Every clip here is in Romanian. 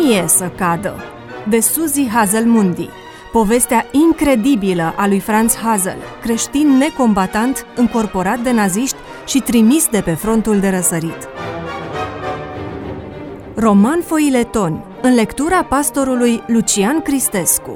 mie să cadă, de Suzy Hazelmundi, povestea incredibilă a lui Franz Hazel, creștin necombatant, încorporat de naziști și trimis de pe frontul de răsărit. Roman foileton, în lectura pastorului Lucian Cristescu.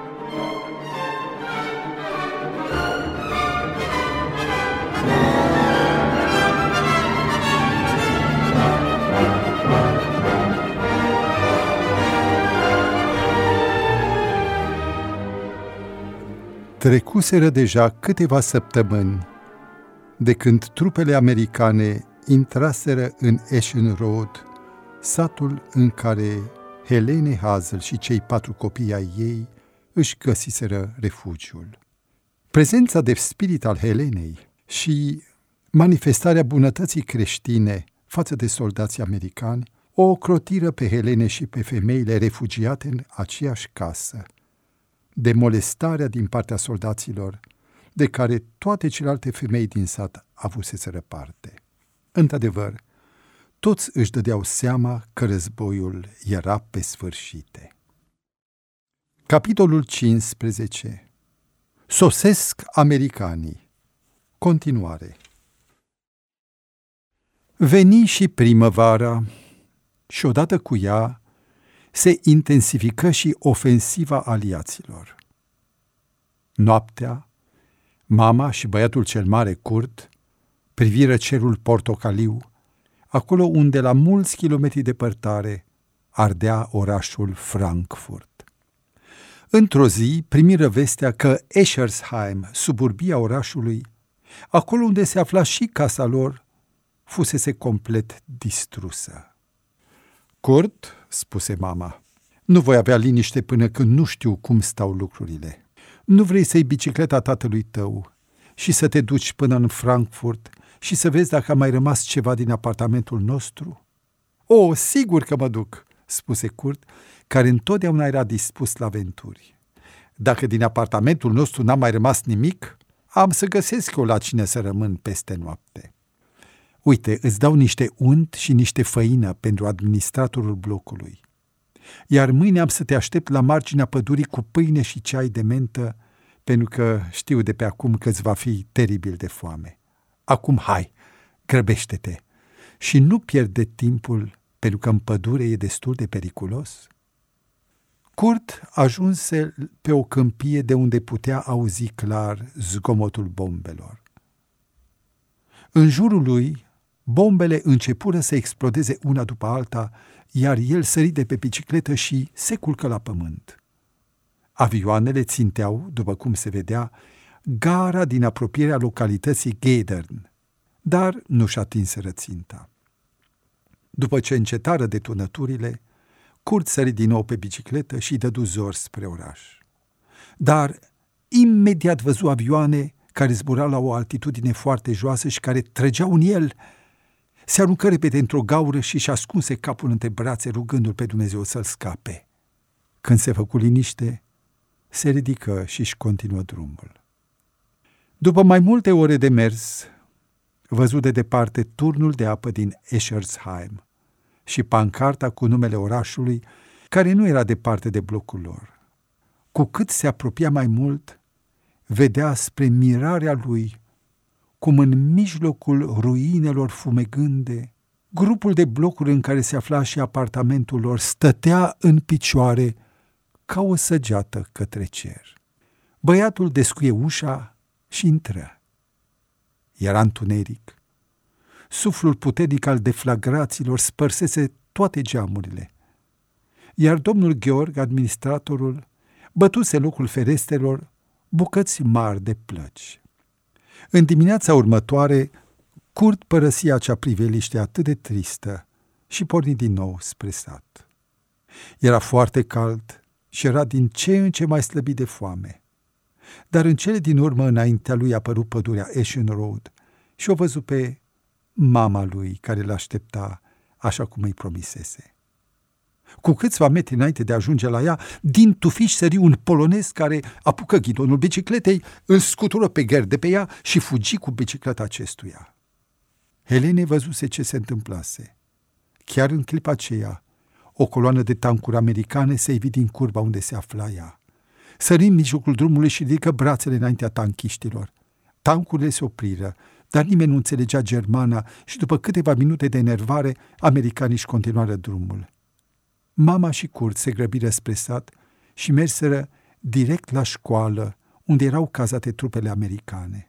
Trecuseră deja câteva săptămâni de când trupele americane intraseră în Ashen Road, satul în care Helene Hazel și cei 4 copii ai ei își găsiseră refugiul. Prezența de spirit al Helenei și manifestarea bunătății creștine față de soldații americani o ocrotiră pe Helene și pe femeile refugiate în aceeași casă, de molestarea din partea soldaților, de care toate celelalte femei din sat avuseseră parte. Într-adevăr, toți își dădeau seama că războiul era pe sfârșite. Capitolul 15. Sosesc americanii. Continuare. Veni și primăvara și odată cu ea se intensifică și ofensiva aliaților. Noaptea, mama și băiatul cel mare, Kurt, priviră cerul portocaliu, acolo unde, la mulți kilometri departare, ardea orașul Frankfurt. Într-o zi primiră vestea că Eschersheim, suburbia orașului, acolo unde se afla și casa lor, fusese complet distrusă. Kurt, spuse mama, nu voi avea liniște până când nu știu cum stau lucrurile. Nu vrei să iei bicicleta tatălui tău și să te duci până în Frankfurt și să vezi dacă a mai rămas ceva din apartamentul nostru? O, sigur că mă duc, spuse Kurt, care întotdeauna era dispus la aventuri. Dacă din apartamentul nostru n-a mai rămas nimic, am să găsesc eu la cine să rămân peste noapte. Uite, îți dau niște unt și niște făină pentru administratorul blocului. Iar mâine am să te aștept la marginea pădurii cu pâine și ceai de mentă, pentru că știu de pe acum că îți va fi teribil de foame. Acum hai, grăbește-te și nu pierde timpul, pentru că în pădure e destul de periculos. Kurt ajunse pe o câmpie de unde putea auzi clar zgomotul bombelor. În jurul lui, bombele începură să explodeze una după alta, iar el sări de pe bicicletă și se culcă la pământ. Avioanele ținteau, după cum se vedea, gara din apropierea localității Gedern, dar nu-și atinseră ținta. După ce încetară detunăturile, Kurt sări din nou pe bicicletă și dădu zor spre oraș. Dar imediat văzu avioane care zburau la o altitudine foarte joasă și care trăgeau în el. Se aruncă repede într-o gaură și-și ascunse capul între brațe, rugându-l pe Dumnezeu să-l scape. Când se făcu liniște, se ridică și-și continuă drumul. După mai multe ore de mers, văzu de departe turnul de apă din Eschersheim și pancarta cu numele orașului, care nu era departe de blocul lor. Cu cât se apropia mai mult, vedea spre mirarea lui cum în mijlocul ruinelor fumegânde, grupul de blocuri în care se afla și apartamentul lor stătea în picioare ca o săgeată către cer. Băiatul descuie ușa și intră. Era întuneric. Suflul puternic al deflagrațiilor spărsese toate geamurile. Iar domnul Georg, administratorul, bătuse locul ferestrelor bucăți mari de plăci. În dimineața următoare, Kurt părăsi acea priveliște atât de tristă și porni din nou spre sat. Era foarte cald și era din ce în ce mai slăbit de foame. Dar în cele din urmă înaintea lui apăru pădurea Ashen Road și o văzu pe mama lui care l-aștepta așa cum îi promisese. Cu câțiva metri înainte de a ajunge la ea, din tufiș sări un polonez care apucă ghidonul bicicletei, îl scutură pe Gerd de pe ea și fugi cu bicicleta acestuia. Helene văzuse ce se întâmplase. Chiar în clipa aceea, O coloană de tancuri americane se ivi din curba unde se afla ea. Sări în mijlocul drumului și ridică brațele înaintea tanchiștilor. Tancurile se opriră, dar nimeni nu înțelegea germana și după câteva minute de enervare, americanii își continuară drumul. Mama și Kurt se grăbiră spre sat și merseră direct la școală, unde erau cazate trupele americane.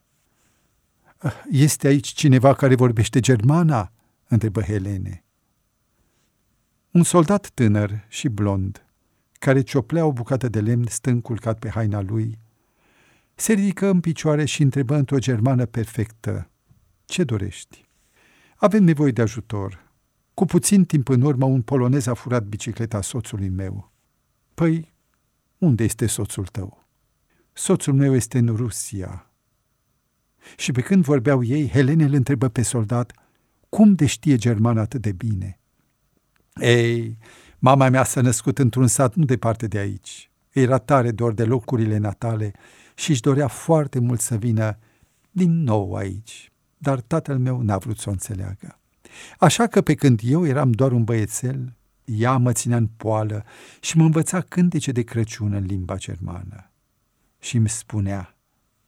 Este aici cineva care vorbește germana?" întrebă Helene. Un soldat tânăr și blond, care cioplea o bucată de lemn stând culcat pe haina lui, se ridică în picioare și întrebă într-o germană perfectă: "Ce dorești?" "Avem nevoie de ajutor. Cu puțin timp în urmă, un polonez a furat bicicleta soțului meu." "Păi, unde este soțul tău?" "Soțul meu este în Rusia." Și pe când vorbeau ei, Helene îl întrebă pe soldat: "Cum de știe germana atât de bine?" "Ei, mama mea s-a născut într-un sat nu departe de aici. Era tare dor de locurile natale și își dorea foarte mult să vină din nou aici, dar tatăl meu n-a vrut să o înțeleagă. Așa că pe când eu eram doar un băiețel, ea mă ținea în poală și mă învăța cântece de Crăciun în limba germană. Și îmi spunea: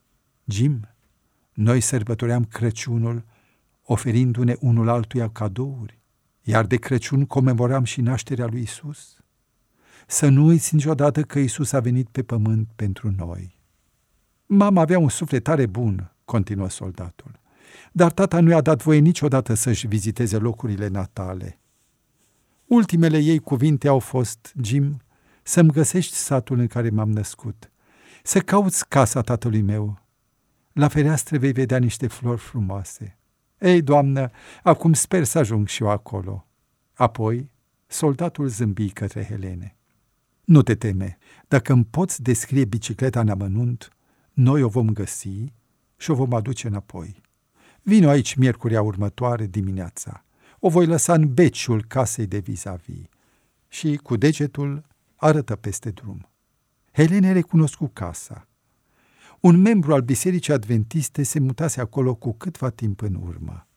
Jim, noi sărbătoream Crăciunul oferindu-ne unul altuia cadouri, iar de Crăciun comemoram și nașterea lui Isus. Să nu uiți niciodată că Isus a venit pe pământ pentru noi." "Mama avea un suflet tare bun," continuă soldatul, "dar tata nu i-a dat voie niciodată să-și viziteze locurile natale. Ultimele ei cuvinte au fost: Jim, să-mi găsești satul în care m-am născut, să cauți casa tatălui meu. La fereastră vei vedea niște flori frumoase. Ei, doamnă, acum sper să ajung și eu acolo." Apoi, soldatul zâmbi către Helene. "Nu te teme, dacă îmi poți descrie bicicleta în amănunt, noi o vom găsi și o vom aduce înapoi. Vino aici miercurea următoare dimineața. O voi lăsa în beciul casei de vis-a-vis." Și cu degetul arătă peste drum. Helene recunoscu casa. Un membru al Bisericii Adventiste se mutase acolo cu câtva timp în urmă.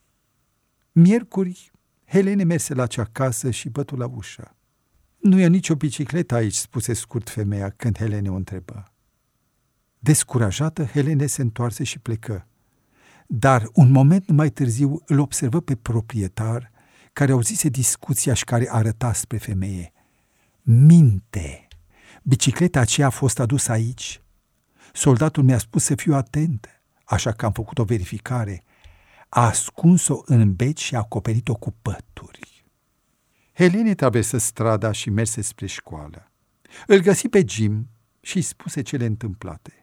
Miercuri, Helene merse la acea casă și bătu la ușă. "Nu e nicio bicicletă aici," spuse scurt femeia când Helene o întrebă. Descurajată, Helene se întoarse și plecă. Dar un moment mai târziu îl observă pe proprietar, care auzise discuția și care arăta spre femeie. "Minte! Bicicleta aceea a fost adusă aici. Soldatul mi-a spus să fiu atent, așa că am făcut o verificare. A ascuns-o în beci și a acoperit-o cu pături." Helene traversă strada și merse spre școală. Îl găsi pe Jim și îi spuse cele întâmplate.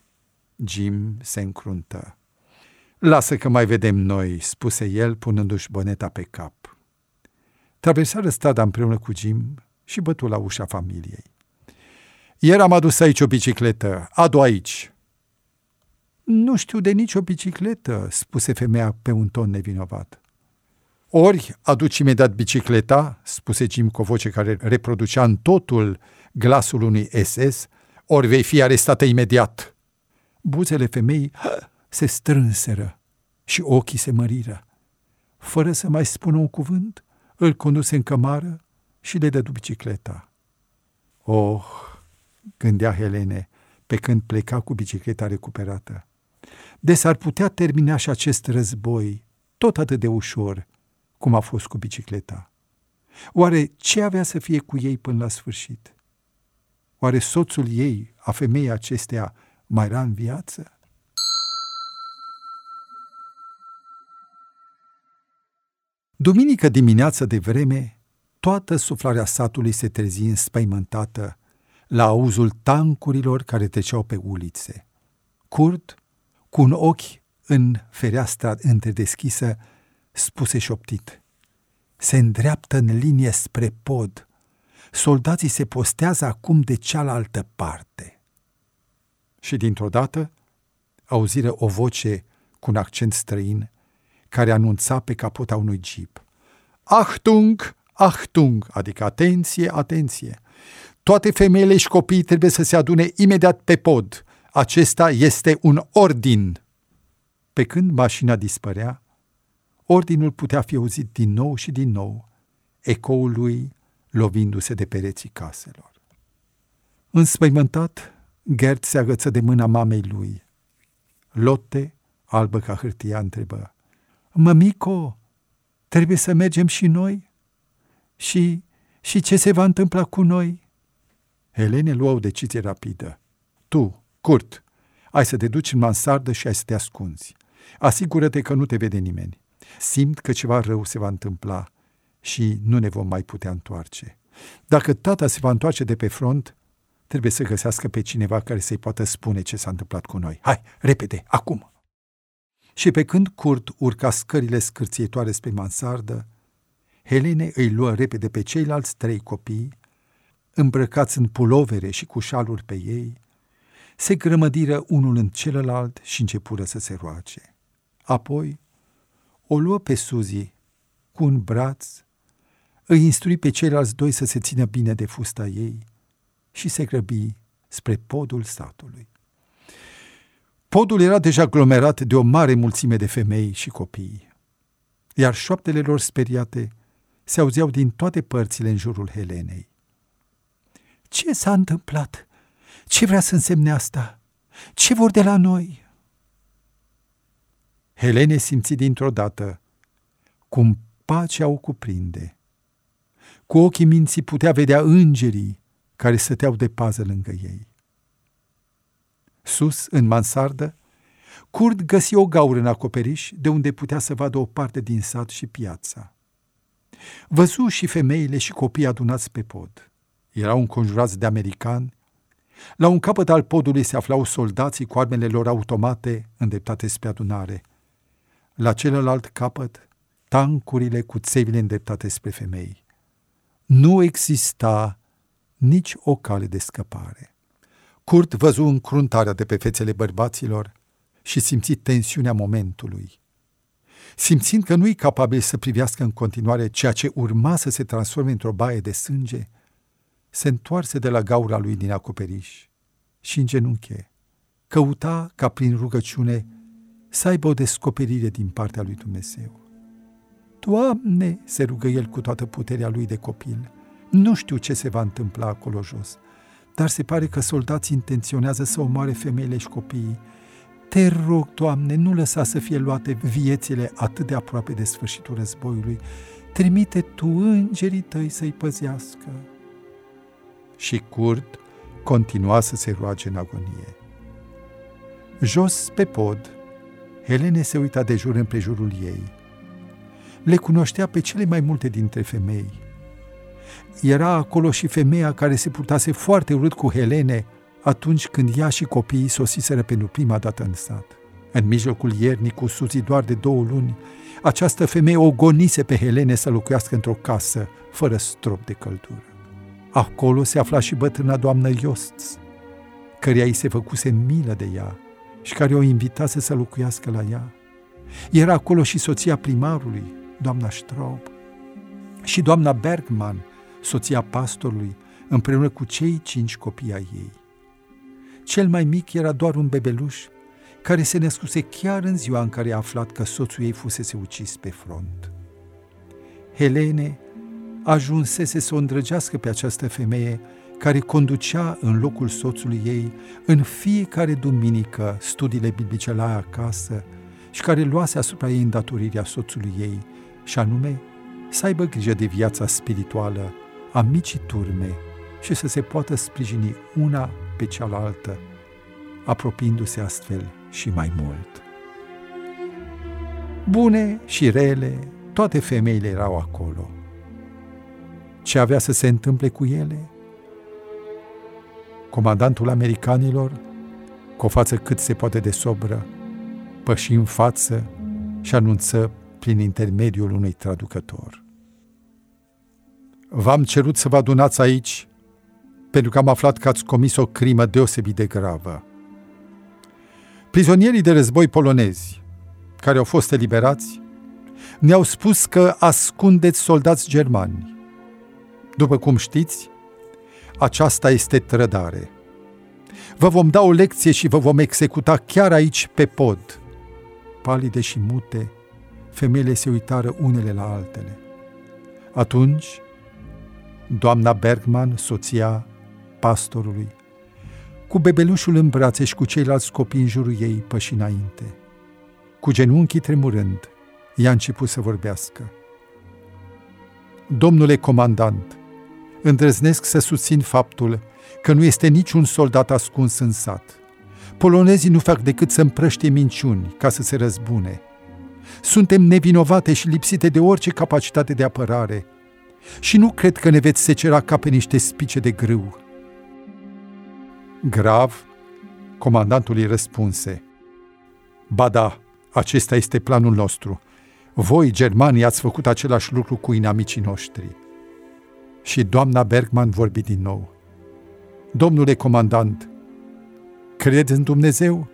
Jim se încruntă. "Lasă că mai vedem noi," spuse el, punându-și boneta pe cap. Traversară strada împreună cu Jim și bătu la ușa familiei. "Ieri am adus aici o bicicletă, adu aici." "Nu știu de nicio bicicletă," spuse femeia pe un ton nevinovat. "Ori aduci imediat bicicleta," spuse Jim cu o voce care reproducea în totul glasul unui SS, "ori vei fi arestată imediat." Buzele femeii se strânseră și ochii se măriră. Fără să mai spună un cuvânt, îl conduse în cămară și le dădu bicicleta. "Oh," gândea Helene, pe când pleca cu bicicleta recuperată, "de s-ar putea termina și acest război tot atât de ușor cum a fost cu bicicleta. Oare ce avea să fie cu ei până la sfârșit? Oare soțul ei, a femeii acesteia, mai era în viață?" Duminică dimineața de vreme, toată suflarea satului se trezi înspăimântată la auzul tancurilor care treceau pe ulițe. Kurt, cu un ochi în fereastra întredeschisă, spuse șoptit: "Se îndreaptă în linie spre pod. Soldații se postează acum de cealaltă parte." Și dintr-o dată auziră o voce cu un accent străin care anunța pe capota unui jeep: "Achtung, Achtung!" adică atenție, atenție! "Toate femeile și copiii trebuie să se adune imediat pe pod. Acesta este un ordin." Pe când mașina dispărea, ordinul putea fi auzit din nou și din nou. Ecoul lui lovindu-se de pereții caselor. Înspăimântat, Gert se agăță de mâna mamei lui. Lotte, albă ca hârtia, întrebă: "Mămico, trebuie să mergem și noi? Și ce se va întâmpla cu noi?" Helene luă o decizie rapidă. "Tu, Kurt, ai să te duci în mansardă și ai să te ascunzi. Asigură-te că nu te vede nimeni. Simt că ceva rău se va întâmpla și nu ne vom mai putea întoarce. Dacă tata se va întoarce de pe front, trebuie să găsească pe cineva care să-i poată spune ce s-a întâmplat cu noi. Hai, repede, acum!" Și pe când Kurt urca scările scârțietoare spre mansardă, Helene îi luă repede pe ceilalți 3 copii, îmbrăcați în pulovere și cu șaluri pe ei, se grămădiră unul în celălalt și începură să se roage. Apoi o luă pe Suzy cu un braț, îi instrui pe ceilalți 2 să se țină bine de fusta ei și se grăbi spre podul satului. Podul era deja aglomerat de o mare mulțime de femei și copii, iar șoaptele lor speriate se auzeau din toate părțile în jurul Helenei. "Ce s-a întâmplat? Ce vrea să însemne asta? Ce vor de la noi?" Helene simți dintr-o dată cum pacea o cuprinde. Cu ochii minții putea vedea îngerii care stăteau de pază lângă ei. Sus, în mansardă, Kurt găsi o gaură în acoperiș de unde putea să vadă o parte din sat și piața. Văzu și femeile și copiii adunați pe pod. Erau înconjurați de americani. La un capăt al podului se aflau soldații cu armele lor automate îndreptate spre adunare. La celălalt capăt, tancurile cu țevile îndreptate spre femei. Nu exista nici o cale de scăpare. Kurt văzu încruntarea de pe fețele bărbaților și simți tensiunea momentului. Simțind că nu-i capabil să privească în continuare ceea ce urma să se transforme într-o baie de sânge, se întoarse de la gaura lui din acoperiș și în genunchi căuta ca prin rugăciune să aibă o descoperire din partea lui Dumnezeu. "Doamne," se rugă el cu toată puterea lui de copil, "nu știu ce se va întâmpla acolo jos, dar se pare că soldații intenționează să omoare femeile și copiii. Te rog, Doamne, nu lăsa să fie luate viețile atât de aproape de sfârșitul războiului. Trimite Tu îngerii Tăi să-i păzească." Și Kurt continua să se roage în agonie. Jos pe pod, Helene se uita de jur împrejurul ei. Le cunoștea pe cele mai multe dintre femei. Era acolo și femeia care se purtase foarte urât cu Helene atunci când ea și copiii sosiseră pentru prima dată în sat. În mijlocul iernii, cu Suzy doar de 2 luni, această femeie o gonise pe Helene să locuiască într-o casă fără strop de căldură. Acolo se afla și bătrâna doamnă Josts, căreia îi se făcuse milă de ea și care o invitase să locuiască la ea. Era acolo și soția primarului, doamna Straub, și doamna Bergman, soția pastorului, împreună cu cei 5 copii ai ei. Cel mai mic era doar un bebeluș care se născuse chiar în ziua în care a aflat că soțul ei fusese ucis pe front. Helene ajunsese să o îndrăgească pe această femeie care conducea în locul soțului ei în fiecare duminică studiile biblice la ea acasă și care luase asupra ei îndatorirea soțului ei, și anume să aibă grijă de viața spirituală a micii turme și să se poată sprijini una pe cealaltă, apropiindu-se astfel și mai mult. Bune și rele, toate femeile erau acolo. Ce avea să se întâmple cu ele? Comandantul americanilor, cu o față cât se poate de sobră, păși în față și anunță prin intermediul unui traducător: "V-am cerut să vă adunați aici pentru că am aflat că ați comis o crimă deosebit de gravă. Prizonierii de război polonezi care au fost eliberați ne-au spus că ascundeți soldați germani. După cum știți, aceasta este trădare. Vă vom da o lecție și vă vom executa chiar aici pe pod." Palide și mute, femeile se uitară unele la altele. Atunci, doamna Bergman, soția pastorului, cu bebelușul în brațe și cu ceilalți copii în jurul ei, păși înainte. Cu genunchii tremurând, ea a început să vorbească. Domnule comandant, îndrăznesc să susțin faptul că nu este niciun soldat ascuns în sat. Polonezii nu fac decât să împrăștie minciuni ca să se răzbune. Suntem nevinovate și lipsite de orice capacitate de apărare și nu cred că ne veți secera ca pe niște spice de grâu. Grav, comandantul îi răspunse: ba da, acesta este planul nostru. Voi, germanii, ați făcut același lucru cu inamicii noștri. Și doamna Bergman vorbi din nou: domnule comandant, credeți în Dumnezeu?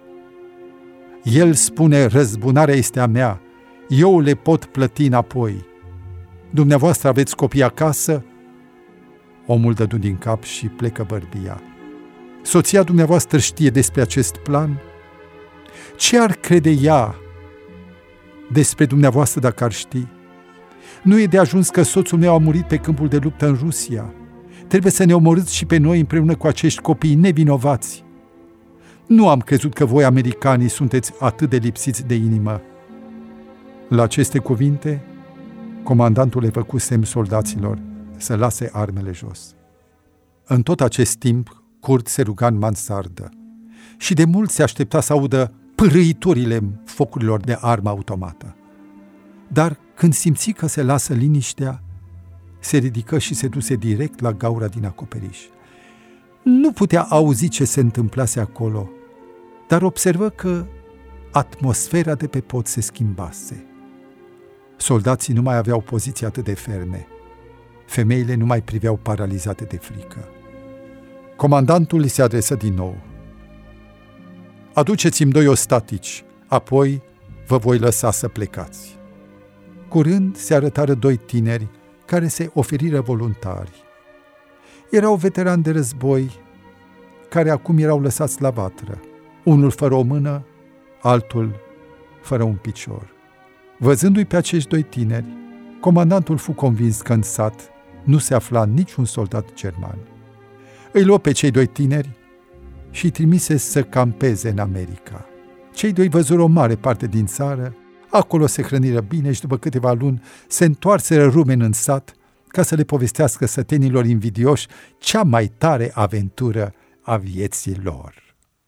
El spune: răzbunarea este a mea, eu le pot plăti înapoi. Dumneavoastră aveți copii acasă? Omul dădu din cap și plecă bărbia. Soția dumneavoastră știe despre acest plan? Ce ar crede ea despre dumneavoastră dacă ar ști? Nu e de ajuns că soțul meu a murit pe câmpul de luptă în Rusia. Trebuie să ne omorâți și pe noi împreună cu acești copii nevinovați. Nu am crezut că voi, americanii, sunteți atât de lipsiți de inimă. La aceste cuvinte, comandantul le făcu semn soldaților să lase armele jos. În tot acest timp, Kurt se ruga în mansardă și de mult se aștepta să audă pârâiturile focurilor de armă automată. Dar când simți că se lasă liniștea, se ridică și se duse direct la gaura din acoperiș. Nu putea auzi ce se întâmplase acolo, dar observă că atmosfera de pe pod se schimbase. Soldații nu mai aveau poziții atât de ferme. Femeile nu mai priveau paralizate de frică. Comandantul îi se adresă din nou: aduceți-mi 2 ostatici, apoi vă voi lăsa să plecați. Curând se arătară 2 tineri care se oferiră voluntari. Erau veterani de război care acum erau lăsați la vatră, unul fără o mână, altul fără un picior. Văzându-i pe acești 2 tineri, comandantul fu convins că în sat nu se afla niciun soldat german. Îi luă pe cei 2 tineri și îi trimise să campeze în America. Cei 2 văzură o mare parte din țară, acolo se hrăniră bine și după câteva luni se întoarseră rumeni în sat ca să le povestească sătenilor invidioși cea mai tare aventură a vieții lor.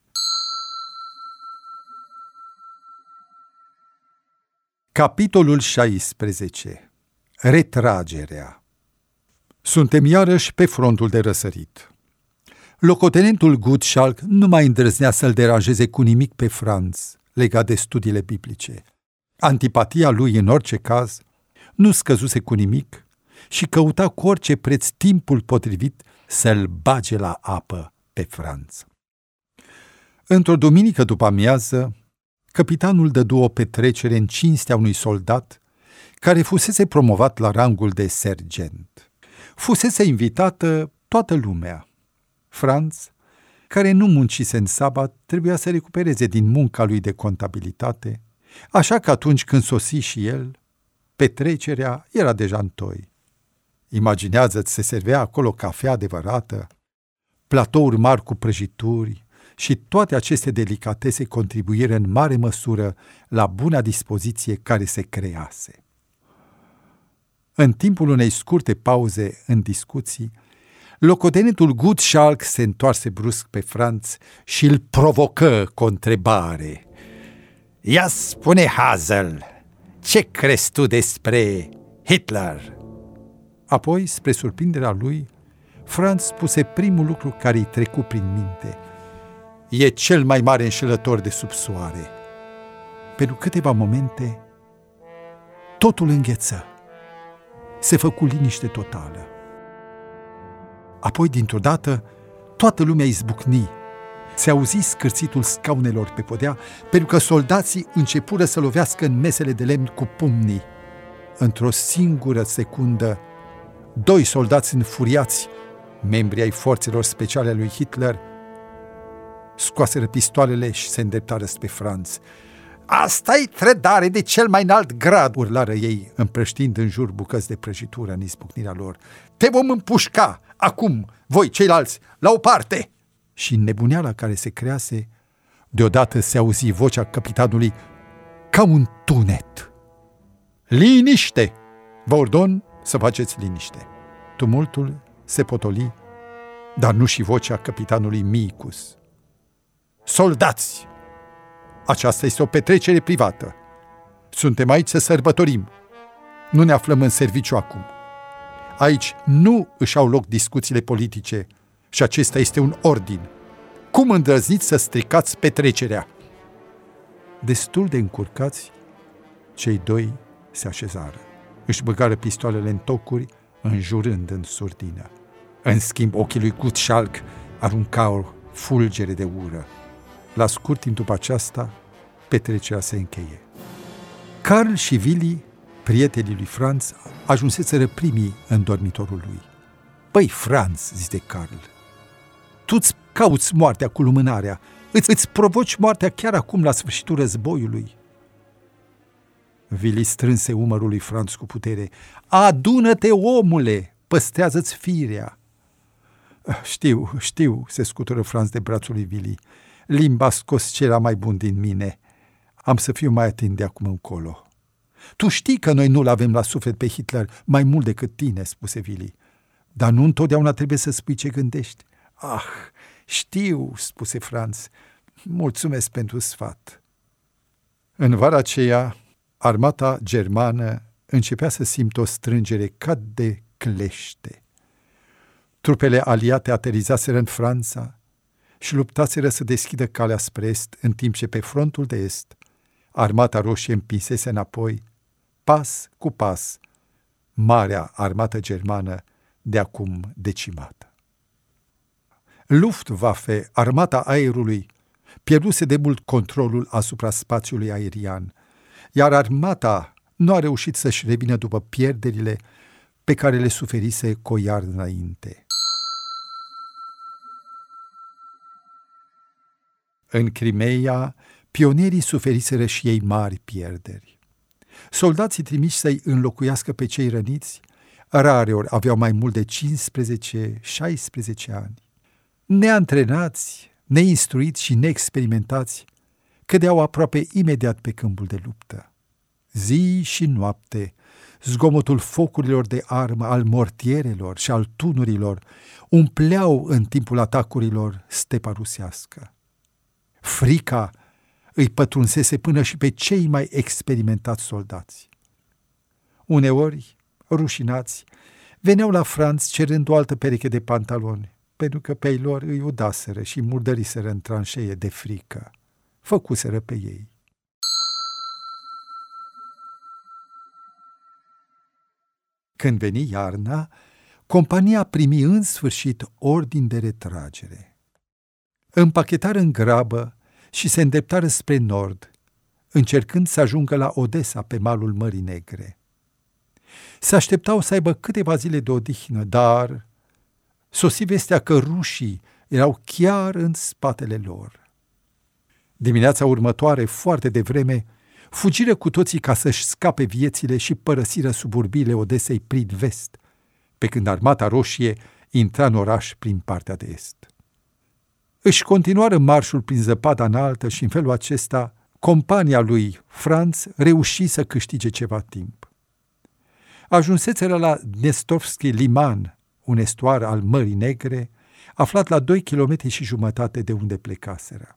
Capitolul 16. Retragerea. Suntem iarăși pe frontul de răsărit. Locotenentul Gottschalk nu mai îndrăznea să-l deranjeze cu nimic pe Franz legat de studiile biblice. Antipatia lui, în orice caz, nu scăzuse cu nimic și căuta cu orice preț timpul potrivit să-l bage la apă pe Franz. Într-o duminică după amiază, căpitanul dădu o petrecere în cinstea unui soldat care fusese promovat la rangul de sergent. Fusese invitată toată lumea. Franz, care nu muncise în sabat, trebuia să recupereze din munca lui de contabilitate, așa că atunci când sosi și el, petrecerea era deja întoi. Imaginează-ți, se servea acolo cafea adevărată, platouri mari cu prăjituri și toate aceste delicatese contribuiră în mare măsură la buna dispoziție care se crease. În timpul unei scurte pauze în discuții, locotenentul Gottschalk se întoarse brusc pe Franz și îl provocă cu o întrebare. Ia spune, Hazel, ce crezi tu despre Hitler? Apoi, spre surprinderea lui, Franz spuse primul lucru care îi trecu prin minte. E cel mai mare înșelător de sub soare. Pentru câteva momente, totul îngheță. Se făcu liniște totală. Apoi, dintr-o dată, toată lumea izbucni. Se auzi scârțitul scaunelor pe podea, pentru că soldații începură să lovească în mesele de lemn cu pumnii. Într-o singură secundă, 2 soldați înfuriați, membri ai forțelor speciale a lui Hitler, scoaseră pistoalele și se îndreptară spre Franz. Asta-i trădare de cel mai înalt grad, urlară ei, împrăștind în jur bucăți de prăjitură în izbucnirea lor. Te vom împușca, acum, voi ceilalți, la o parte! Și în nebuneala care se crease, deodată se auzi vocea capitanului ca un tunet. Liniște! Vă ordon să faceți liniște. Tumultul se potoli, dar nu și vocea capitanului Micus. Soldați! Aceasta este o petrecere privată. Suntem aici să sărbătorim. Nu ne aflăm în serviciu acum. Aici nu își au loc discuțiile politice și acesta este un ordin. Cum îndrăzniți să stricați petrecerea? Destul de încurcați, cei doi se așezară. Își băgară pistoalele în tocuri, înjurând în surdină. În schimb, ochii lui Gutschalk aruncau o fulgere de ură. La scurt timp după aceasta, petrecerea se încheie. Karl și Willi, prietenii lui Franz, ajunseseră primii în dormitorul lui. Băi, Franz, zise Karl, tu-ți cauți moartea cu lumânarea, îți provoci moartea chiar acum la sfârșitul războiului. Willi strânse umărul lui Franz cu putere. Adună-te, omule, păstrează-ți firea. Știu, se scutură Franz de brațul lui Willi. Limba a scos cel mai bun din mine. Am să fiu mai atent de acum încolo. Tu știi că noi nu-l avem la suflet pe Hitler mai mult decât tine, spuse Willi. Dar nu întotdeauna trebuie să spui ce gândești. Ah, știu, spuse Franz. Mulțumesc pentru sfat. În vara aceea, armata germană începea să simtă o strângere ca de clește. Trupele aliate aterizaseră în Franța și luptaseră să deschidă calea spre est, în timp ce pe frontul de est armata roșie împinsese înapoi, pas cu pas, marea armată germană de acum decimată. Luftwaffe, armata aerului, pierduse de mult controlul asupra spațiului aerian, iar armata nu a reușit să-și revină după pierderile pe care le suferise cu o iarnă înainte. În Crimeea, pionierii suferiseră și ei mari pierderi. Soldații trimiși să-i înlocuiască pe cei răniți, rareori aveau mai mult de 15-16 ani. Neantrenați, neinstruiți și neexperimentați, cădeau aproape imediat pe câmpul de luptă. Zi și noapte, zgomotul focurilor de armă, al mortierelor și al tunurilor umpleau în timpul atacurilor stepa rusească. Frica îi pătrunsese până și pe cei mai experimentați soldați. Uneori, rușinați, veneau la Franz cerând o altă pereche de pantaloni, pentru că pe ei lor îi udaseră și murdăriseră în tranșee de frică. Făcuseră pe ei. Când veni iarna, compania primi în sfârșit ordin de retragere. Împachetară în grabă și se îndreptară spre nord, încercând să ajungă la Odessa pe malul Mării Negre. Se așteptau să aibă câteva zile de odihnă, dar sosi vestea că rușii erau chiar în spatele lor. Dimineața următoare, foarte devreme, fugiră cu toții ca să-și scape viețile și părăsiră suburbiile Odesei prin vest, pe când armata roșie intra în oraș prin partea de est. Își continuară marșul prin zăpada înaltă și în felul acesta compania lui Franz reuși să câștige ceva timp. Ajunseseră la Dnestovski Liman, un estuar al Mării Negre, aflat la 2,5 km de unde plecaseră.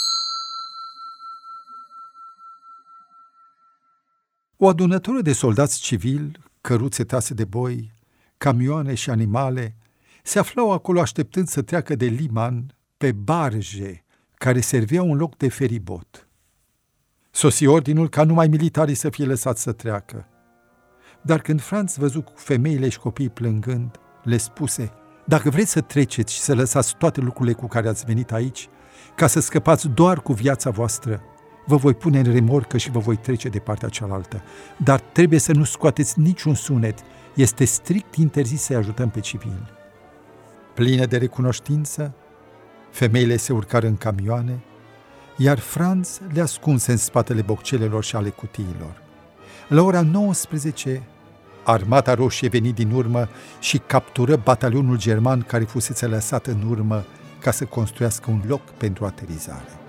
O adunătură de soldați civili, căruțe trase de boi, camioane și animale, se aflau acolo așteptând să treacă de Liman pe barje care serveau un loc de feribot. Sosi ordinul ca numai militarii să fie lăsați să treacă. Dar când Franz văzu femeile și copiii plângând, le spuse: dacă vreți să treceți și să lăsați toate lucrurile cu care ați venit aici, ca să scăpați doar cu viața voastră, vă voi pune în remorcă și vă voi trece de partea cealaltă. Dar trebuie să nu scoateți niciun sunet. Este strict interzis să-i ajutăm pe civili. Pline de recunoștință, femeile se urcară în camioane, iar Franz le ascunse în spatele boccelelor și ale cutiilor. La ora 19, Armata Roșie veni din urmă și captură batalionul german care fusese lăsat în urmă ca să construiască un loc pentru aterizare.